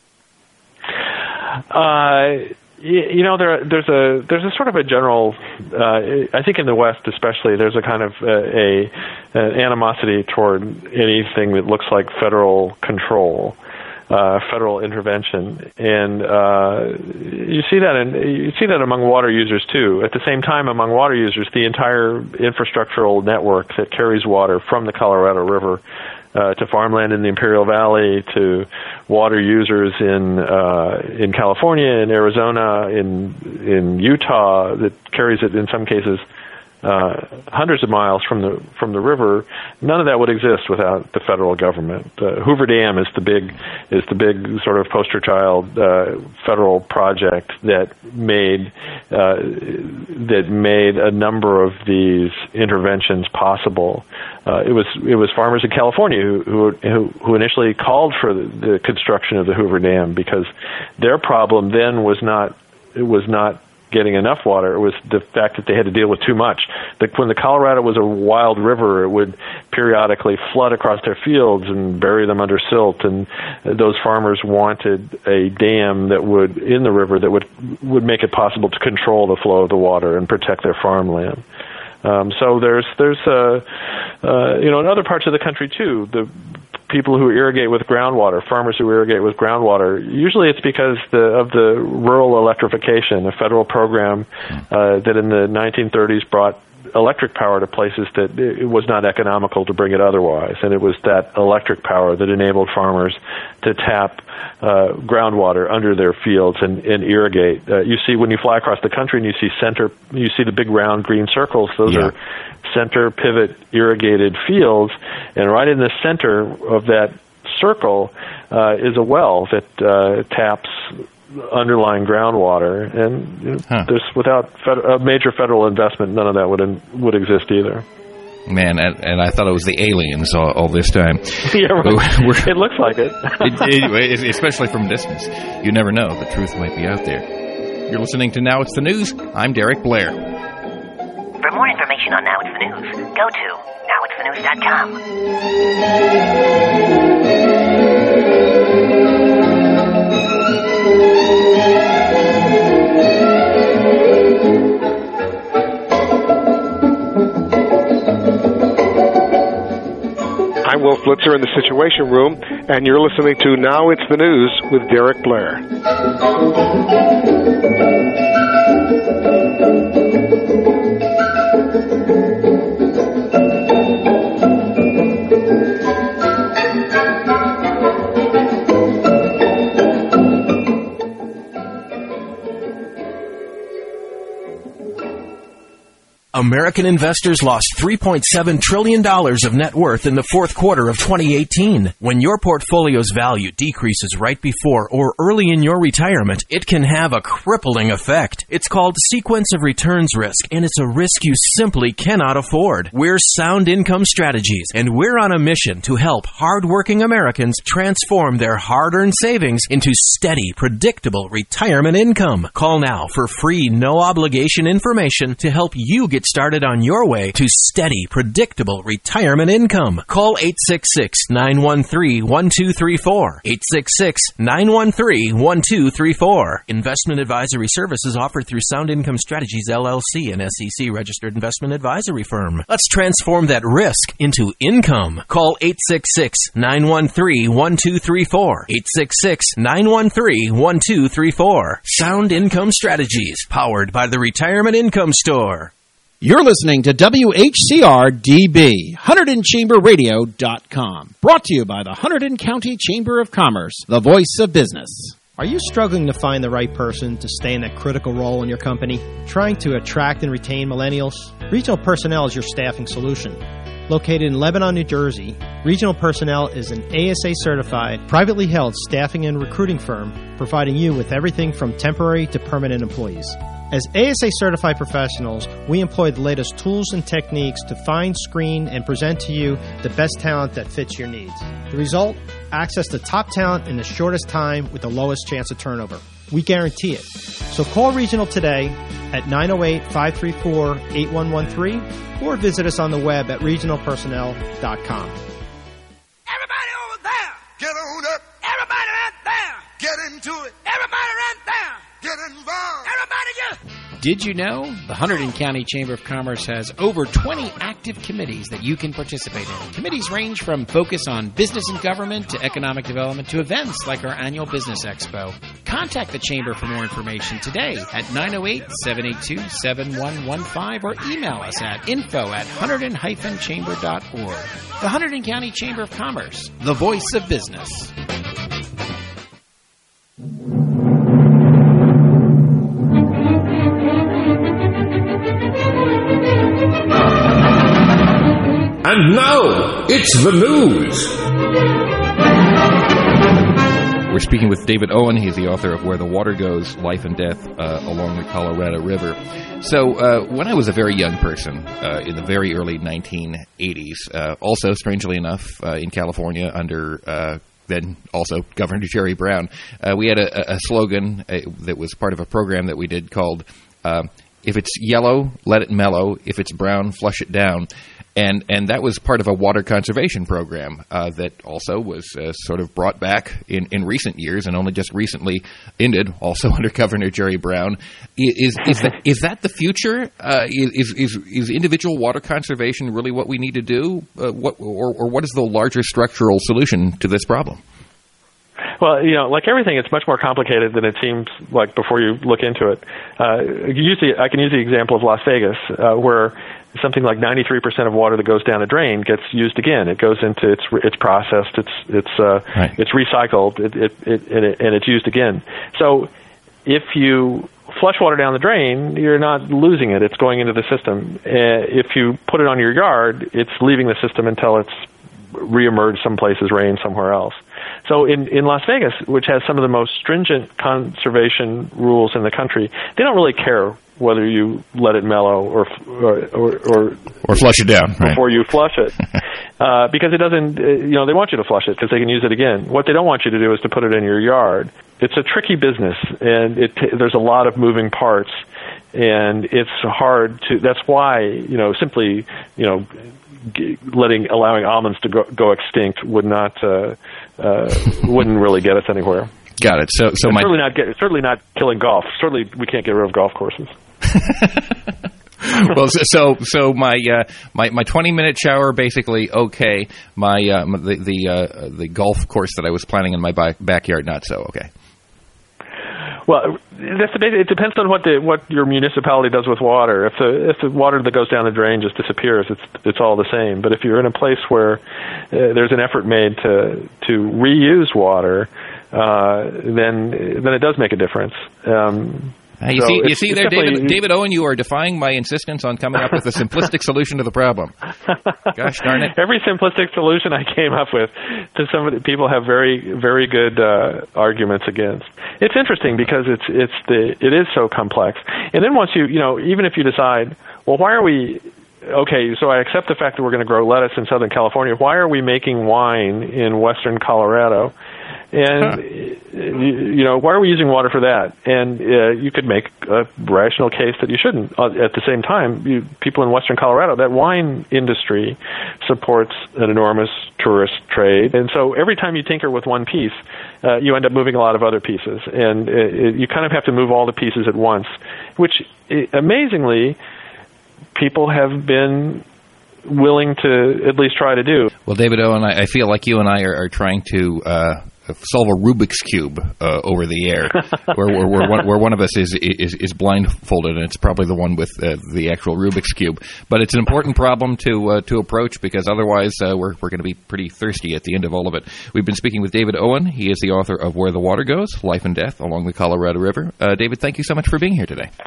Uh You know, there, there's a there's a sort of a general, uh, I think in the West especially, there's a kind of a, a an animosity toward anything that looks like federal control, uh, federal intervention, and uh, you see that in, you see that among water users too. At the same time, among water users, the entire infrastructural network that carries water from the Colorado River Uh, to farmland in the Imperial Valley, to water users in uh, in California, in Arizona, in in Utah, that carries it in some cases uh, hundreds of miles from the from the river. None of that would exist without the federal government. Uh, Hoover Dam is the big is the big sort of poster child uh, federal project that made uh, that made a number of these interventions possible. Uh, it was it was farmers in California who who, who initially called for the, the construction of the Hoover Dam, because their problem then was not it was not getting enough water. It was the fact that they had to deal with too much. That when the Colorado was a wild river, it would periodically flood across their fields and bury them under silt, and those farmers wanted a dam that would in the river that would would make it possible to control the flow of the water and protect their farmland. Um, so there's there's uh, uh, you know in other parts of the country too, the people who irrigate with groundwater, farmers who irrigate with groundwater, usually it's because the, of the rural electrification, a federal program uh, that in the nineteen thirties brought electric power to places that it was not economical to bring it otherwise. And it was that electric power that enabled farmers to tap uh, groundwater under their fields and, and irrigate. Uh, you see, when you fly across the country and you see center, you see the big round green circles, those yeah. are center pivot irrigated fields, and right in the center of that circle uh, is a well that uh, taps underlying groundwater, and you know, huh. there's without fed- a major federal investment, none of that would in, would exist either. Man, and, and I thought it was the aliens all, all this time. Yeah, right. It looks like it. it, it. Especially from distance. You never know. The truth might be out there. You're listening to Now It's the News. I'm Derek Blair. For more information on Now It's the News, go to now it's the news dot com. I'm Will Flitzer in the Situation Room, and you're listening to Now It's the News with Derek Blair. American investors lost three point seven trillion dollars of net worth in the fourth quarter of twenty eighteen. When your portfolio's value decreases right before or early in your retirement, it can have a crippling effect. It's called sequence of returns risk, and it's a risk you simply cannot afford. We're Sound Income Strategies, and we're on a mission to help hardworking Americans transform their hard-earned savings into steady, predictable retirement income. Call now for free, no-obligation information to help you get started on your way to steady, predictable retirement income. Call eight six six, nine one three, one two three four. eight six six, nine one three, one two three four. Investment advisory services offered through Sound Income Strategies, L L C, an S E C-registered investment advisory firm. Let's transform that risk into income. Call eight six six, nine one three, one two three four. eight six six, nine one three, one two three four. Sound Income Strategies, powered by the Retirement Income Store. You're listening to W H C R D B, Hunterdon Chamber Radio dot com. Brought to you by the Hunterdon County Chamber of Commerce, the voice of business. Are you struggling to find the right person to stay in that critical role in your company? Trying to attract and retain millennials? Regional Personnel is your staffing solution. Located in Lebanon, New Jersey, Regional Personnel is an A S A-certified, privately held staffing and recruiting firm, providing you with everything from temporary to permanent employees. As A S A-certified professionals, we employ the latest tools and techniques to find, screen, and present to you the best talent that fits your needs. The result? Access to top talent in the shortest time with the lowest chance of turnover. We guarantee it. So call Regional today at nine oh eight, five three four, eight one one three or visit us on the web at regional personnel dot com. Everybody over there, get on up. Everybody right there, get into it. Everybody right there, get involved. Everybody just... Did you know the Hunterdon County Chamber of Commerce has over twenty active committees that you can participate in? Committees range from focus on business and government to economic development to events like our annual Business Expo. Contact the Chamber for more information today at nine oh eight, seven eight two, seven one one five or email us at info at hunterdon dash chamber dot org. The Hunterdon County Chamber of Commerce, the voice of business. And now, it's the news. We're speaking with David Owen. He's the author of Where the Water Goes, Life and Death uh, Along the Colorado River. So uh, when I was a very young person uh, in the very early nineteen eighties, uh, also, strangely enough, uh, in California under uh, then also Governor Jerry Brown, uh, we had a, a slogan uh, that was part of a program that we did called uh, If It's Yellow, Let It Mellow. If It's Brown, Flush It Down. And and that was part of a water conservation program uh, that also was uh, sort of brought back in, in recent years and only just recently ended, also under Governor Jerry Brown. Is is that is that the future? Uh, is is is individual water conservation really what we need to do? Uh, what or, or what is the larger structural solution to this problem? Well, you know, like everything, it's much more complicated than it seems like before you look into it. Uh, usually, I can use the example of Las Vegas, uh, where something like ninety-three percent of water that goes down a drain gets used again. It goes into it's it's processed, it's it's uh, right. it's recycled, it, it, it, and, it, and it's used again. So, if you flush water down the drain, you're not losing it; it's going into the system. Uh, if you put it on your yard, it's leaving the system until it's reemerged some places, rain somewhere else. So in, in Las Vegas, which has some of the most stringent conservation rules in the country, they don't really care whether you let it mellow or or or, or, or flush it down before right. you flush it, uh, because it doesn't. Uh, you know, they want you to flush it because they can use it again. What they don't want you to do is to put it in your yard. It's a tricky business, and it there's a lot of moving parts, and it's hard to. That's why you know simply you know. letting allowing almonds to go, go extinct would not uh, uh, wouldn't really get us anywhere. Got it. So, so my certainly not get, certainly not killing golf. Certainly, we can't get rid of golf courses. Well, so so my uh, my my twenty minute shower basically okay. My uh, the the uh, the golf course that I was planning in my back, backyard not so okay. Well, that's the, it depends on what the what your municipality does with water. If the if the water that goes down the drain just disappears, it's it's all the same. But if you're in a place where uh, there's an effort made to to reuse water, uh, then then it does make a difference. Um, Uh, you So see, you it's- see it's there, David, definitely- David Owen, you are defying my insistence on coming up with a simplistic solution to the problem. Gosh darn it. Every simplistic solution I came up with, to some of the people have very, very good uh, arguments against. It's interesting because it's it's the it is so complex. And then once you you know even if you decide, well, why are we okay? So I accept the fact that we're going to grow lettuce in Southern California. Why are we making wine in Western Colorado? And, huh. you, you know, why are we using water for that? And uh, you could make a rational case that you shouldn't. Uh, at the same time, you, people in Western Colorado, that wine industry supports an enormous tourist trade. And so every time you tinker with one piece, uh, you end up moving a lot of other pieces. And it, it, you kind of have to move all the pieces at once, which, it, amazingly, people have been willing to at least try to do. Well, David Owen, I, I feel like you and I are, are trying to uh, solve a Rubik's Cube uh, over the air, where, where, where, one, where one of us is, is, is blindfolded, and it's probably the one with uh, the actual Rubik's Cube. But it's an important problem to uh, to approach, because otherwise uh, we're, we're going to be pretty thirsty at the end of all of it. We've been speaking with David Owen. He is the author of Where the Water Goes, Life and Death Along the Colorado River. Uh, David, thank you so much for being here today.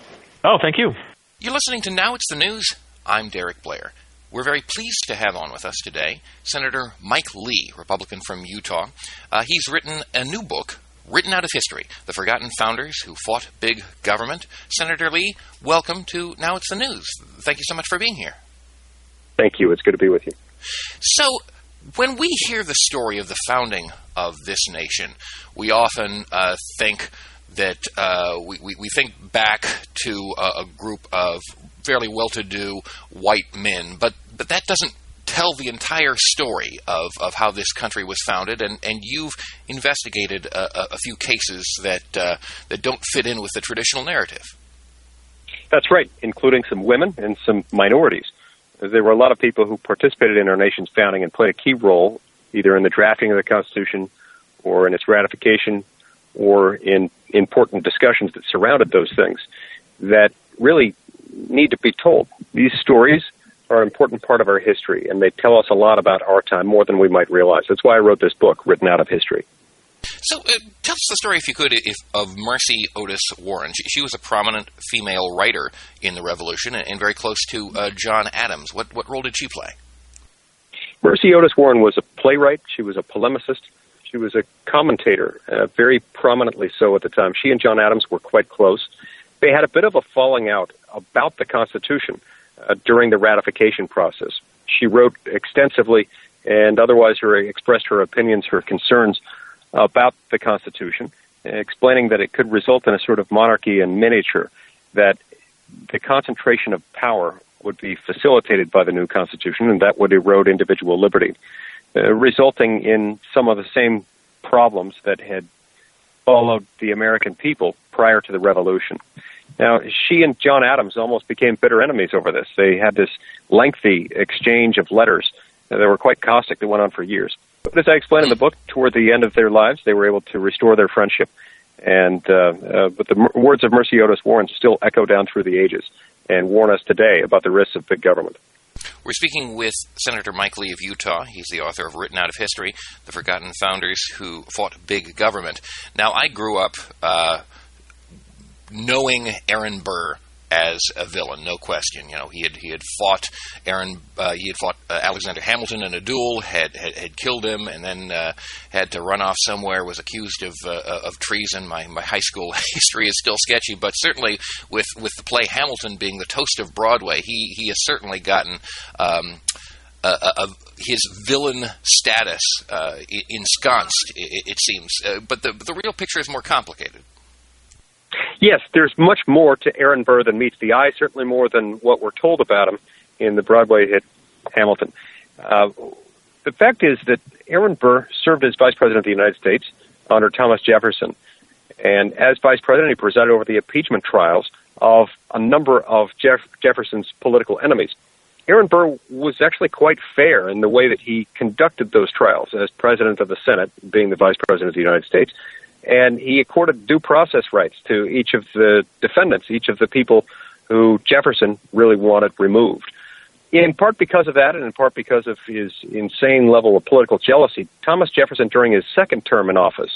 Oh, thank you. You're listening to Now It's the News. I'm Derek Blair. We're very pleased to have on with us today Senator Mike Lee, Republican from Utah. Uh, he's written a new book, Written Out of History, The Forgotten Founders Who Fought Big Government. Senator Lee, welcome to Now It's the News. Thank you so much for being here. Thank you. It's good to be with you. So, when we hear the story of the founding of this nation, we often uh, think that uh, we, we, we think back to a, a group of fairly well-to-do white men, but but that doesn't tell the entire story of, of how this country was founded, and, and you've investigated a, a few cases that uh, that don't fit in with the traditional narrative. That's right, including some women and some minorities. There were a lot of people who participated in our nation's founding and played a key role, either in the drafting of the Constitution or in its ratification or in important discussions that surrounded those things, that really need to be told. These stories are an important part of our history, and they tell us a lot about our time, more than we might realize. That's why I wrote this book, Written Out of History. So uh, tell us the story, if you could, if, of Mercy Otis Warren. She, she was a prominent female writer in the Revolution and, and very close to uh, John Adams. What, what role did she play? Mercy Otis Warren was a playwright. She was a polemicist. She was a commentator, uh, very prominently so at the time. She and John Adams were quite close. They had a bit of a falling out about the Constitution uh, during the ratification process. She wrote extensively and otherwise her, expressed her opinions, her concerns about the Constitution, explaining that it could result in a sort of monarchy in miniature, that the concentration of power would be facilitated by the new Constitution, and that would erode individual liberty, uh, resulting in some of the same problems that had followed the American people prior to the Revolution. Now, she and John Adams almost became bitter enemies over this. They had this lengthy exchange of letters that were quite caustic that went on for years. But as I explain in the book, toward the end of their lives, they were able to restore their friendship. And uh, uh, but the m- words of Mercy Otis Warren still echo down through the ages and warn us today about the risks of big government. We're speaking with Senator Mike Lee of Utah. He's the author of Written Out of History, The Forgotten Founders Who Fought Big Government. Now, I grew up uh, knowing Aaron Burr as a villain, no question. You know, he had he had fought Aaron, uh, he had fought uh, Alexander Hamilton in a duel, had had, had killed him, and then uh, had to run off somewhere. Was accused of uh, of treason. My my high school history is still sketchy, but certainly with, with the play Hamilton being the toast of Broadway, he he has certainly gotten Um, Uh, uh, his villain status uh, ensconced, it, it seems. Uh, but the the real picture is more complicated. Yes, there's much more to Aaron Burr than meets the eye, certainly more than what we're told about him in the Broadway hit Hamilton. Uh, the fact is that Aaron Burr served as Vice President of the United States under Thomas Jefferson. And as Vice President, he presided over the impeachment trials of a number of Jeff- Jefferson's political enemies. Aaron Burr was actually quite fair in the way that he conducted those trials as President of the Senate, being the Vice President of the United States. And he accorded due process rights to each of the defendants, each of the people who Jefferson really wanted removed. In part because of that, and in part because of his insane level of political jealousy, Thomas Jefferson, during his second term in office,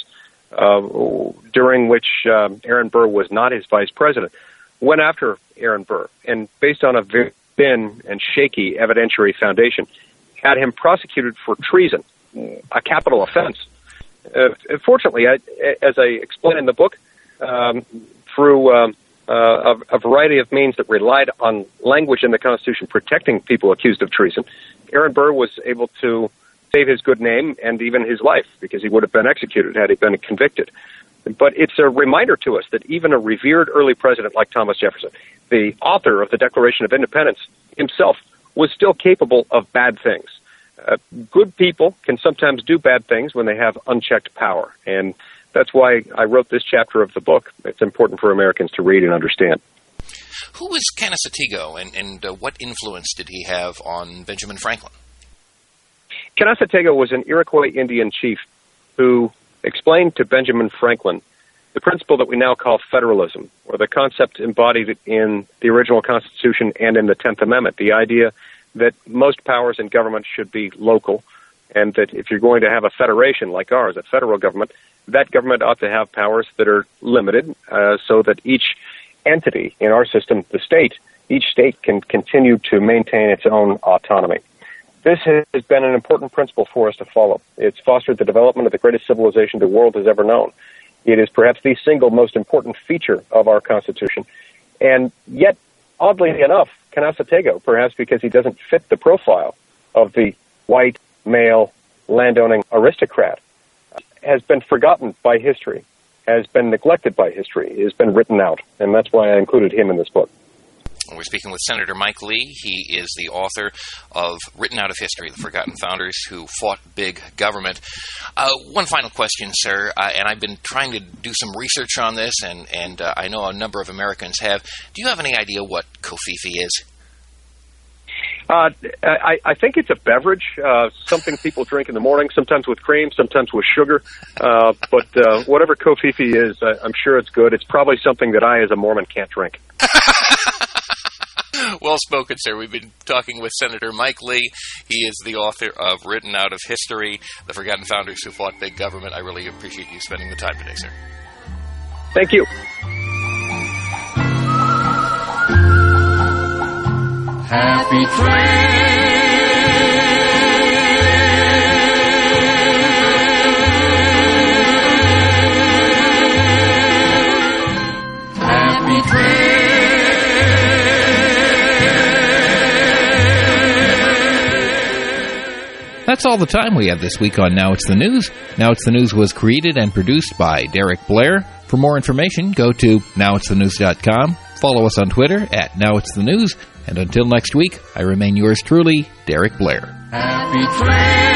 uh, during which uh, Aaron Burr was not his vice president, went after Aaron Burr, and based on a very thin and shaky evidentiary foundation, had him prosecuted for treason, a capital offense. Uh, fortunately, I, as I explain in the book, um, through um, uh, a, a variety of means that relied on language in the Constitution protecting people accused of treason, Aaron Burr was able to save his good name and even his life, because he would have been executed had he been convicted. But it's a reminder to us that even a revered early president like Thomas Jefferson, the author of the Declaration of Independence himself, was still capable of bad things. Uh, good people can sometimes do bad things when they have unchecked power. And that's why I wrote this chapter of the book. It's important for Americans to read and understand. Who was Canasatego, and, and uh, what influence did he have on Benjamin Franklin? Canasatego was an Iroquois Indian chief who explained to Benjamin Franklin the principle that we now call federalism, or the concept embodied in the original Constitution and in the tenth Amendment, the idea that most powers in government should be local, and that if you're going to have a federation like ours, a federal government, that government ought to have powers that are limited, uh, so that each entity in our system, the state, each state can continue to maintain its own autonomy. This has been an important principle for us to follow. It's fostered the development of the greatest civilization the world has ever known. It is perhaps the single most important feature of our Constitution. And yet, oddly enough, Canasatego, perhaps because he doesn't fit the profile of the white, male, landowning aristocrat, has been forgotten by history, has been neglected by history, has been written out. And that's why I included him in this book. We're speaking with Senator Mike Lee. He is the author of Written Out of History, The Forgotten Founders Who Fought Big Government. Uh, one final question, sir, uh, and I've been trying to do some research on this, and, and uh, I know a number of Americans have. Do you have any idea what Kofifi is? Uh, I, I think it's a beverage, uh, something people drink in the morning, sometimes with cream, sometimes with sugar. Uh, but uh, whatever Kofifi is, uh, I'm sure it's good. It's probably something that I, as a Mormon, can't drink. Well spoken, sir. We've been talking with Senator Mike Lee. He is the author of Written Out of History, The Forgotten Founders Who Fought Big Government. I really appreciate you spending the time today, sir. Thank you. Happy train. Happy train. That's all the time we have this week on Now It's the News. Now It's the News was created and produced by Derek Blair. For more information, go to now it's the news dot com. Follow us on Twitter at Now It's the News. And until next week, I remain yours truly, Derek Blair. Happy train.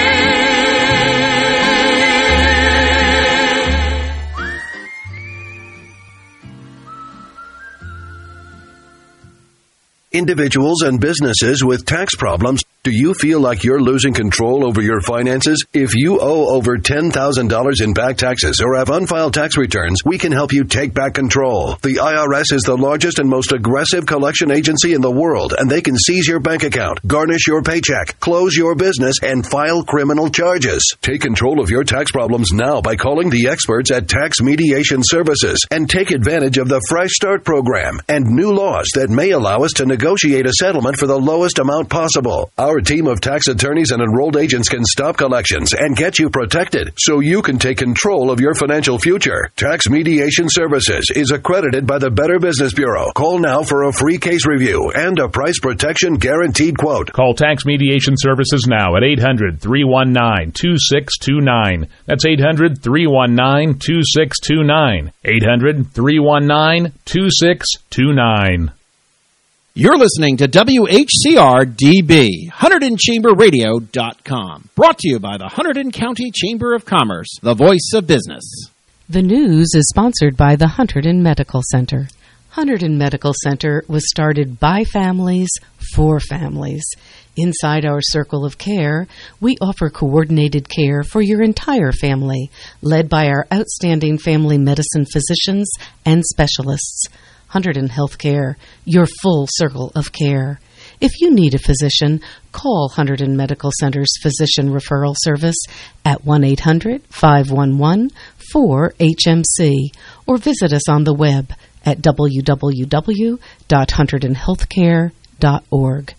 Individuals and businesses with tax problems, do you feel like you're losing control over your finances? If you owe over ten thousand dollars in back taxes or have unfiled tax returns, we can help you take back control. The I R S is the largest and most aggressive collection agency in the world, and they can seize your bank account, garnish your paycheck, close your business, and file criminal charges. Take control of your tax problems now by calling the experts at Tax Mediation Services and take advantage of the Fresh Start program and new laws that may allow us to negotiate a settlement for the lowest amount possible. Our team of tax attorneys and enrolled agents can stop collections and get you protected so you can take control of your financial future. Tax Mediation Services is accredited by the Better Business Bureau. Call now for a free case review and a price protection guaranteed quote. Call Tax Mediation Services now at eight hundred, three one nine, two six two nine. That's eight hundred, three one nine, two six two nine. eight hundred, three one nine, two six two nine. You're listening to W H C R D B, Hunterdon Chamber Radio dot com. Brought to you by the Hunterdon County Chamber of Commerce, the voice of business. The news is sponsored by the Hunterdon Medical Center. Hunterdon Medical Center was started by families for families. Inside our circle of care, we offer coordinated care for your entire family, led by our outstanding family medicine physicians and specialists. Hunterdon Healthcare, your full circle of care. If you need a physician, call Hunterdon Medical Center's Physician Referral Service at one eight hundred, five one one, four H M C or visit us on the web at w w w dot hunterdon healthcare dot org.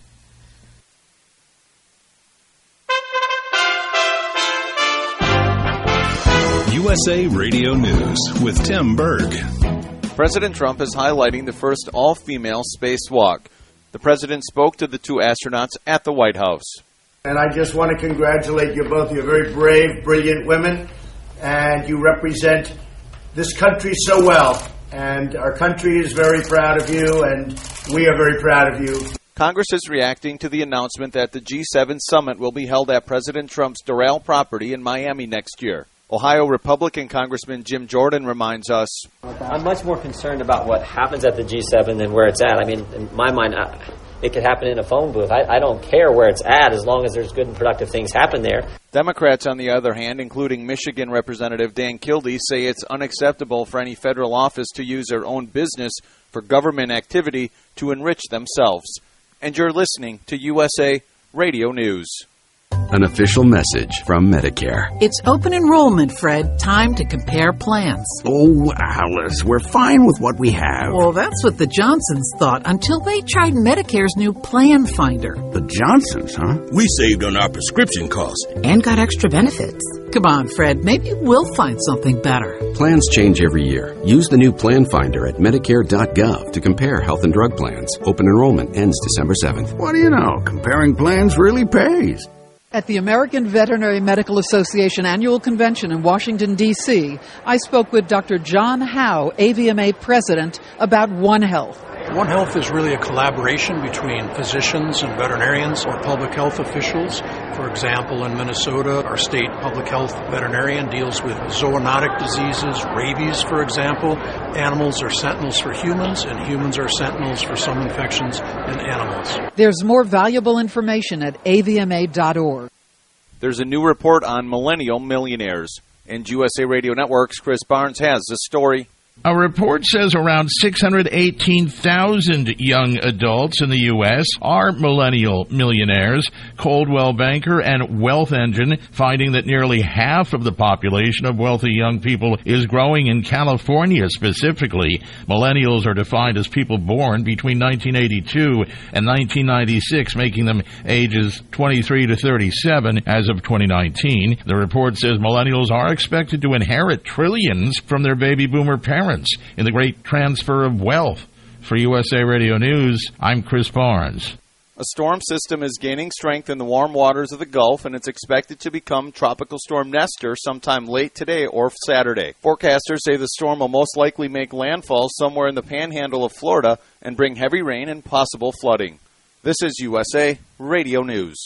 U S A Radio News with Tim Berg. President Trump is highlighting the first all-female spacewalk. The president spoke to the two astronauts at the White House. And I just want to congratulate you both. You're very brave, brilliant women, and you represent this country so well. And our country is very proud of you, and we are very proud of you. Congress is reacting to the announcement that the G seven summit will be held at President Trump's Doral property in Miami next year. Ohio Republican Congressman Jim Jordan reminds us, I'm much more concerned about what happens at the G seven than where it's at. I mean, in my mind, I, it could happen in a phone booth. I, I don't care where it's at as long as there's good and productive things happen there. Democrats, on the other hand, including Michigan Representative Dan Kildee, say it's unacceptable for any federal office to use their own business for government activity to enrich themselves. And you're listening to U S A Radio News. An official message from Medicare. It's open enrollment, Fred. Time to compare plans. Oh, Alice, we're fine with what we have. Well, that's what the Johnsons thought until they tried Medicare's new Plan Finder. The Johnsons, huh? We saved on our prescription costs. And got extra benefits. Come on, Fred. Maybe we'll find something better. Plans change every year. Use the new Plan Finder at medicare dot gov to compare health and drug plans. Open enrollment ends December seventh. What do you know? Comparing plans really pays. At the American Veterinary Medical Association Annual Convention in Washington, D C, I spoke with Doctor John Howe, A V M A President, about One Health. One Health is really a collaboration between physicians and veterinarians or public health officials. For example, in Minnesota, our state public health veterinarian deals with zoonotic diseases, rabies, for example. Animals are sentinels for humans, and humans are sentinels for some infections in animals. There's more valuable information at A V M A dot org. There's a new report on millennial millionaires. And U S A Radio Network's Chris Barnes has the story. A report says around six hundred eighteen thousand young adults in the U S are millennial millionaires. Coldwell Banker and Wealth Engine finding that nearly half of the population of wealthy young people is growing in California specifically. Millennials are defined as people born between nineteen eighty-two and nineteen ninety-six, making them ages twenty-three to thirty-seven as of twenty nineteen. The report says millennials are expected to inherit trillions from their baby boomer parents in the great transfer of wealth. For U S A Radio News, I'm Chris Barnes. A storm system is gaining strength in the warm waters of the Gulf, and it's expected to become Tropical Storm Nestor sometime late today or Saturday. Forecasters say the storm will most likely make landfall somewhere in the panhandle of Florida and bring heavy rain and possible flooding. This is U S A Radio News.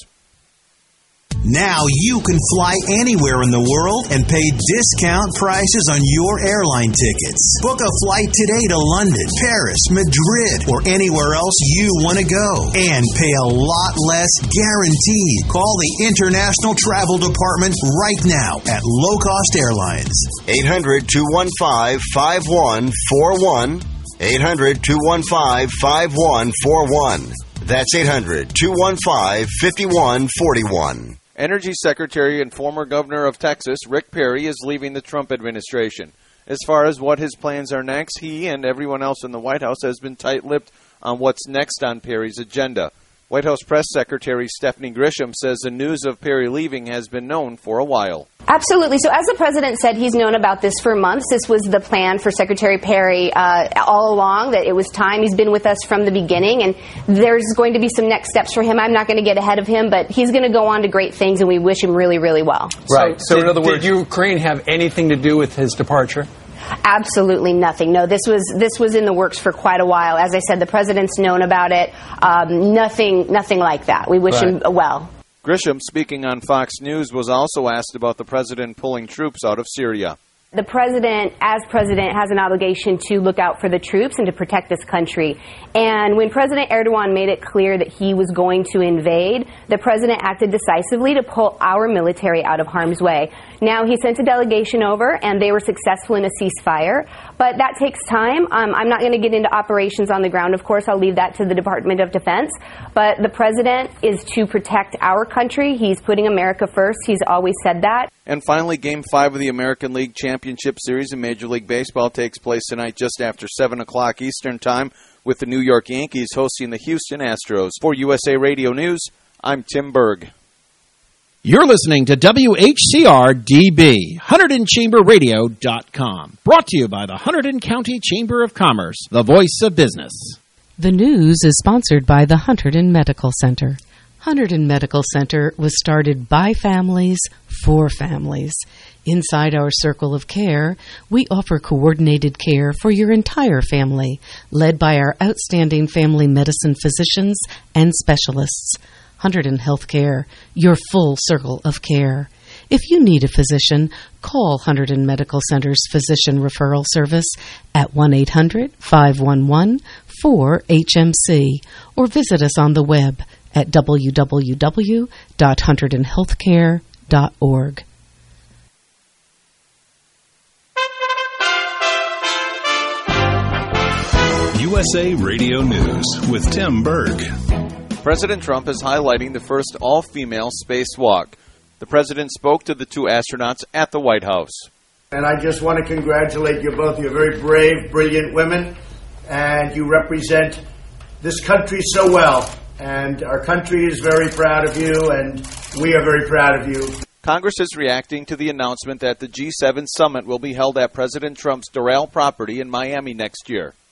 Now you can fly anywhere in the world and pay discount prices on your airline tickets. Book a flight today to London, Paris, Madrid, or anywhere else you want to go. And pay a lot less guaranteed. Call the International Travel Department right now at Low Cost Airlines. eight hundred, two one five, five one four one. eight hundred, two one five, five one four one. That's eight hundred, two one five, five one four one. Energy Secretary and former Governor of Texas, Rick Perry, is leaving the Trump administration. As far as what his plans are next, he and everyone else in the White House has been tight-lipped on what's next on Perry's agenda. White House Press Secretary Stephanie Grisham says the news of Perry leaving has been known for a while. Absolutely. So as the president said, he's known about this for months. This was the plan for Secretary Perry uh, all along, that it was time. He's been with us from the beginning, and there's going to be some next steps for him. I'm not going to get ahead of him, but he's going to go on to great things, and we wish him really, really well. Right. So, so did, in other words, did Ukraine have anything to do with his departure? Absolutely nothing. No, this was this was in the works for quite a while. As I said, the president's known about it. Um, nothing, nothing like that. We wish right. him well. Grisham, speaking on Fox News, was also asked about the president pulling troops out of Syria. The president, as president, has an obligation to look out for the troops and to protect this country. And when President Erdogan made it clear that he was going to invade, the president acted decisively to pull our military out of harm's way. Now, he sent a delegation over, and they were successful in a ceasefire. but that takes time. Um, I'm not going to get into operations on the ground. Of course, I'll leave that to the Department of Defense. But the president is to protect our country. He's putting America first. He's always said that. And finally, Game five of the American League Championship Series in Major League Baseball takes place tonight just after seven o'clock Eastern Time, with the New York Yankees hosting the Houston Astros. For U S A Radio News, I'm Tim Berg. You're listening to W H C R D B, Hunterdon Chamber Radio dot com. Brought to you by the Hunterdon County Chamber of Commerce, the voice of business. The news is sponsored by the Hunterdon Medical Center. Hunterdon Medical Center was started by families for families. Inside our circle of care, we offer coordinated care for your entire family, led by our outstanding family medicine physicians and specialists. Hunterdon Healthcare, your full circle of care. If you need a physician, call Hunterdon Medical Center's Physician Referral Service at one eight hundred, five one one, four H M C or visit us on the web at w w w dot hunterdon healthcare dot org. U S A Radio News with Tim Berg. President Trump is highlighting the first all-female spacewalk. The president spoke to the two astronauts at the White House. And I just want to congratulate you both. You're very brave, brilliant women, and you represent this country so well. And our country is very proud of you, and we are very proud of you. Congress is reacting to the announcement that the G seven summit will be held at President Trump's Doral property in Miami next year.